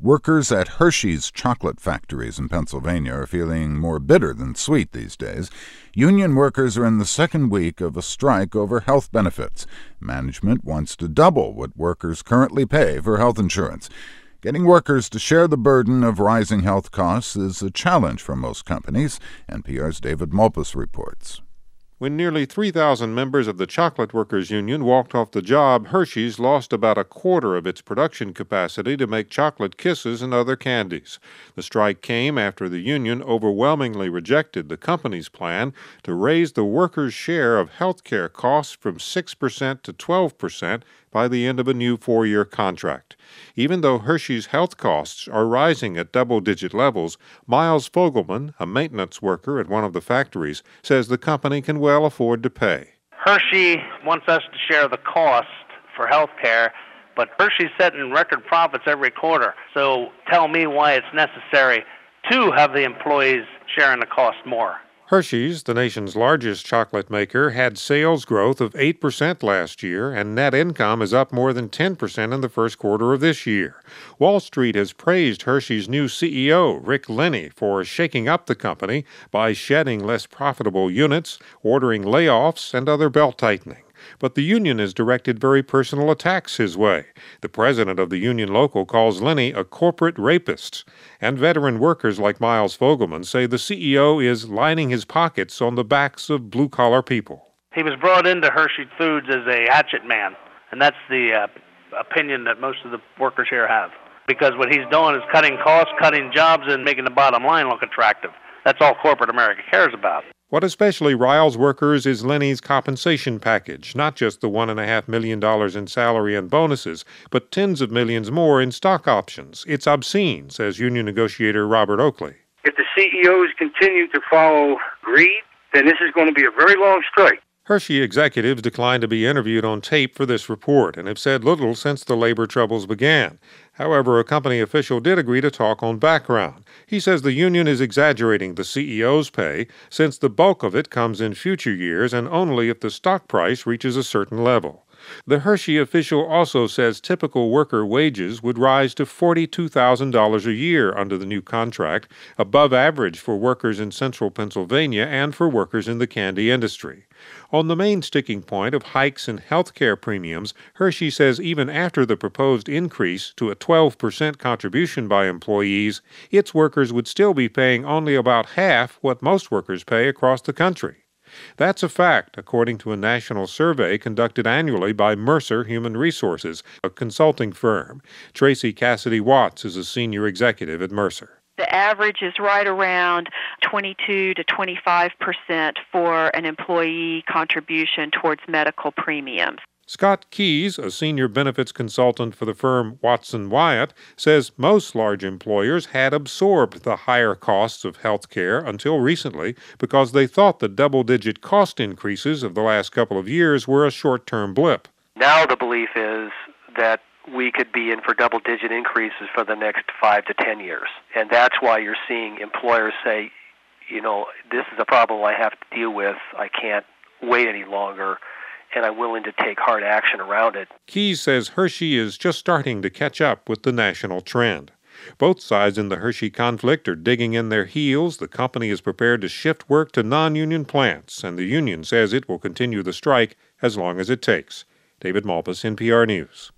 Workers at Hershey's chocolate factories in Pennsylvania are feeling more bitter than sweet these days. Union workers are in the second week of a strike over health benefits. Management wants to double what workers currently pay for health insurance. Getting workers to share the burden of rising health costs is a challenge for most companies. NPR's David Malpass reports. When nearly 3,000 members of the Chocolate Workers Union walked off the job, Hershey's lost about a quarter of its production capacity to make chocolate kisses and other candies. The strike came after the union overwhelmingly rejected the company's plan to raise the workers' share of health care costs from 6% to 12% by the end of a new 4-year contract. Even though Hershey's health costs are rising at double-digit levels, Miles Fogelman, a maintenance worker at one of the factories, says the company can well afford to pay. Hershey wants us to share the cost for health care, but Hershey's setting record profits every quarter. So tell me why it's necessary to have the employees sharing the cost more. Hershey's, the nation's largest chocolate maker, had sales growth of 8% last year, and net income is up more than 10% in the first quarter of this year. Wall Street has praised Hershey's new CEO, Rick Lenny, for shaking up the company by shedding less profitable units, ordering layoffs, and other belt-tightening. But the union has directed very personal attacks his way. The president of the union local calls Lenny a corporate rapist. And veteran workers like Miles Fogelman say the CEO is lining his pockets on the backs of blue-collar people. He was brought into Hershey Foods as a hatchet man, and that's the opinion that most of the workers here have. Because what he's doing is cutting costs, cutting jobs, and making the bottom line look attractive. That's all corporate America cares about. What especially riles workers is Lenny's compensation package, not just the $1.5 million in salary and bonuses, but tens of millions more in stock options. It's obscene, says union negotiator Robert Oakley. If the CEOs continue to follow greed, then this is going to be a very long strike. Hershey executives declined to be interviewed on tape for this report and have said little since the labor troubles began. However, a company official did agree to talk on background. He says the union is exaggerating the CEO's pay since the bulk of it comes in future years and only if the stock price reaches a certain level. The Hershey official also says typical worker wages would rise to $42,000 a year under the new contract, above average for workers in central Pennsylvania and for workers in the candy industry. On the main sticking point of hikes in health care premiums, Hershey says even after the proposed increase to a 12% contribution by employees, its workers would still be paying only about half what most workers pay across the country. That's a fact, according to a national survey conducted annually by Mercer Human Resources, a consulting firm. Tracy Cassidy Watts is a senior executive at Mercer. The average is right around 22 to 25% for an employee contribution towards medical premiums. Scott Keys, a senior benefits consultant for the firm Watson Wyatt, says most large employers had absorbed the higher costs of health care until recently because they thought the double-digit cost increases of the last couple of years were a short-term blip. Now the belief is that we could be in for double-digit increases for the next 5 to 10 years. And that's why you're seeing employers say, this is a problem I have to deal with. I can't wait any longer, and I'm willing to take hard action around it. Keys says Hershey is just starting to catch up with the national trend. Both sides in the Hershey conflict are digging in their heels. The company is prepared to shift work to non-union plants, and the union says it will continue the strike as long as it takes. David Malpass, NPR News.